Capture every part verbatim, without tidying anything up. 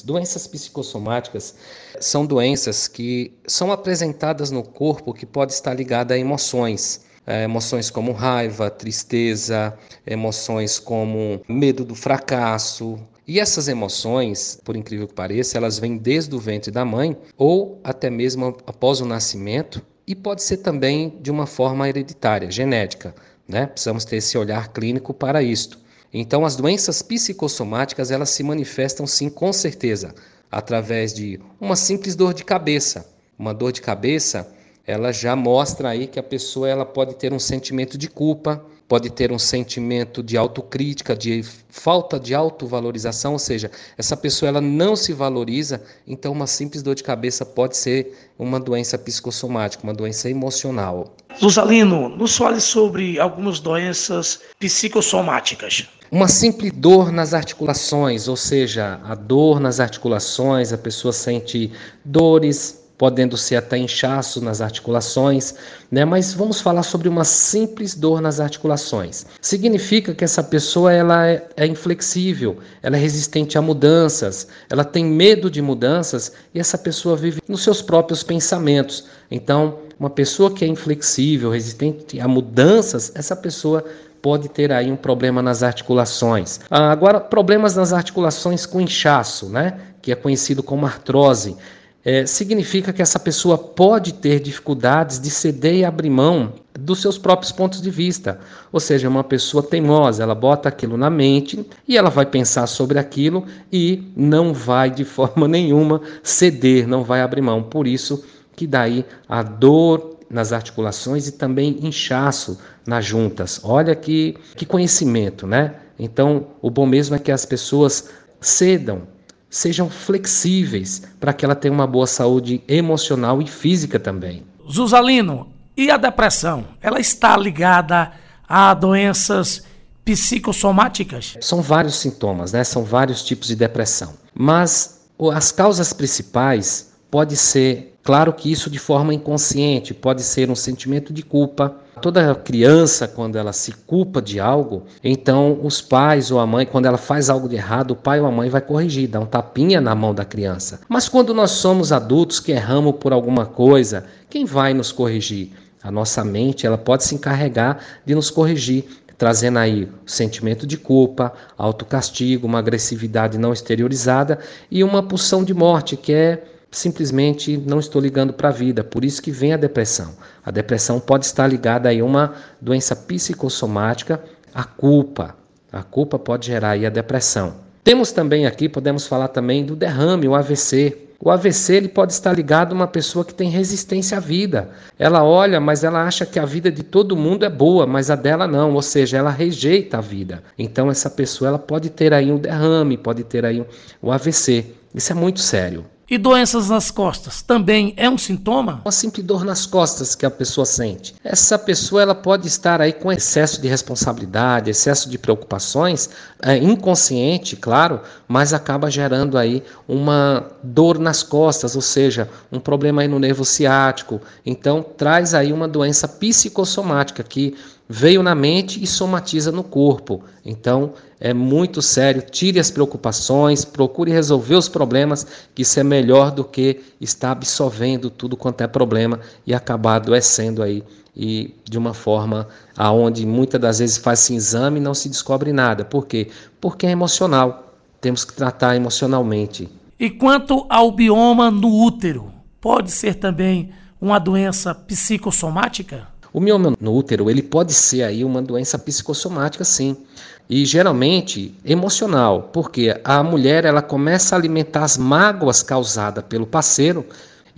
Doenças psicossomáticas são doenças que são apresentadas no corpo que pode estar ligada a emoções. É, emoções como raiva, tristeza, emoções como medo do fracasso. E essas emoções, por incrível que pareça, elas vêm desde o ventre da mãe ou até mesmo após o nascimento e pode ser também de uma forma hereditária, genética, né? Precisamos ter esse olhar clínico para isto. Então, as doenças psicossomáticas, elas se manifestam sim, com certeza, através de uma simples dor de cabeça. Uma dor de cabeça, ela já mostra aí que a pessoa ela pode ter um sentimento de culpa, pode ter um sentimento de autocrítica, de falta de autovalorização, ou seja, essa pessoa ela não se valoriza, então uma simples dor de cabeça pode ser uma doença psicossomática, uma doença emocional. Luzalino, nos fale sobre algumas doenças psicossomáticas. Uma simples dor nas articulações, ou seja, a dor nas articulações, a pessoa sente dores, podendo ser até inchaço nas articulações, né? Mas vamos falar sobre uma simples dor nas articulações. Significa que essa pessoa ela é, é inflexível, ela é resistente a mudanças, ela tem medo de mudanças e essa pessoa vive nos seus próprios pensamentos. Então, uma pessoa que é inflexível, resistente a mudanças, essa pessoa pode ter aí um problema nas articulações. Ah, agora, problemas nas articulações com inchaço, né? Que é conhecido como artrose. É, significa que essa pessoa pode ter dificuldades de ceder e abrir mão dos seus próprios pontos de vista. Ou seja, uma pessoa teimosa, ela bota aquilo na mente e ela vai pensar sobre aquilo e não vai de forma nenhuma ceder, não vai abrir mão. Por isso que daí a dor nas articulações e também inchaço nas juntas. Olha que, que conhecimento, né? Então, o bom mesmo é que as pessoas cedam, sejam flexíveis para que ela tenha uma boa saúde emocional e física também. Luzalino, e a depressão? Ela está ligada a doenças psicossomáticas? São vários sintomas, né? São vários tipos de depressão. Mas as causas principais pode ser, claro que isso de forma inconsciente, pode ser um sentimento de culpa. Toda criança, quando ela se culpa de algo, então os pais ou a mãe, quando ela faz algo de errado, o pai ou a mãe vai corrigir, dá um tapinha na mão da criança. Mas quando nós somos adultos que erramos por alguma coisa, quem vai nos corrigir? A nossa mente, ela pode se encarregar de nos corrigir, trazendo aí o sentimento de culpa, autocastigo, uma agressividade não exteriorizada e uma pulsão de morte, que é simplesmente não estou ligando para a vida, por isso que vem a depressão. A depressão pode estar ligada a uma doença psicossomática, a culpa. A culpa pode gerar aí a depressão. Temos também aqui, podemos falar também do derrame, o A V C. O A V C ele pode estar ligado a uma pessoa que tem resistência à vida. Ela olha, mas ela acha que a vida de todo mundo é boa, mas a dela não, ou seja, ela rejeita a vida. Então essa pessoa ela pode ter aí um derrame, pode ter aí o A V C. Isso é muito sério. E doenças nas costas também é um sintoma? Uma simples dor nas costas que a pessoa sente. Essa pessoa ela pode estar aí com excesso de responsabilidade, excesso de preocupações, é inconsciente, claro, mas acaba gerando aí uma dor nas costas, ou seja, um problema aí no nervo ciático. Então traz aí uma doença psicossomática que veio na mente e somatiza no corpo. Então é muito sério, tire as preocupações, procure resolver os problemas, que isso é melhor do que estar absorvendo tudo quanto é problema e acabar adoecendo aí e de uma forma aonde muitas das vezes faz-se exame e não se descobre nada. Por quê? Porque é emocional, temos que tratar emocionalmente. E quanto ao bioma no útero, pode ser também uma doença psicossomática? O mioma no útero, ele pode ser aí uma doença psicossomática, sim. E geralmente emocional, porque a mulher ela começa a alimentar as mágoas causadas pelo parceiro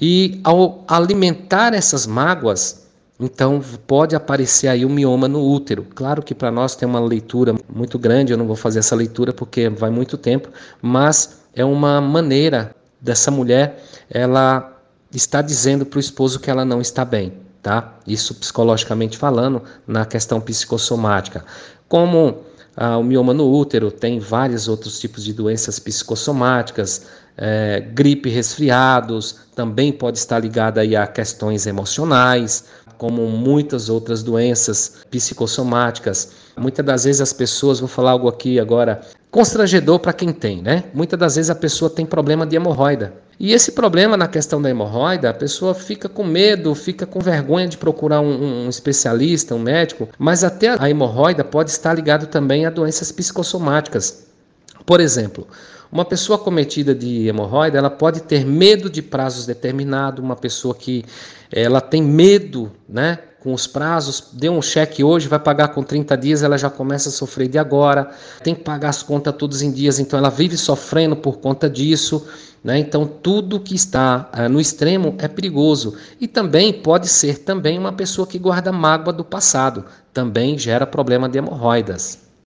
e ao alimentar essas mágoas, então pode aparecer aí o mioma no útero. Claro que para nós tem uma leitura muito grande, eu não vou fazer essa leitura porque vai muito tempo, mas é uma maneira dessa mulher, ela está dizendo para o esposo que ela não está bem. Tá? Isso psicologicamente falando, na questão psicossomática. Como ah, o mioma no útero, tem vários outros tipos de doenças psicossomáticas, é, gripe, resfriados, também pode estar ligada aí a questões emocionais, como muitas outras doenças psicossomáticas. Muitas das vezes as pessoas, vou falar algo aqui agora constrangedor para quem tem, né? Muitas das vezes a pessoa tem problema de hemorroida. E esse problema na questão da hemorroida, a pessoa fica com medo, fica com vergonha de procurar um, um especialista, um médico, mas até a hemorroida pode estar ligado também a doenças psicossomáticas. Por exemplo, uma pessoa acometida de hemorroida, ela pode ter medo de prazos determinados, uma pessoa que ela tem medo, né, com os prazos, deu um cheque hoje, vai pagar com trinta dias, ela já começa a sofrer de agora, tem que pagar as contas todos em dias, então ela vive sofrendo por conta disso, né? Então tudo que está uh, no extremo é perigoso. E também pode ser também uma pessoa que guarda mágoa do passado, também gera problema de hemorroidas.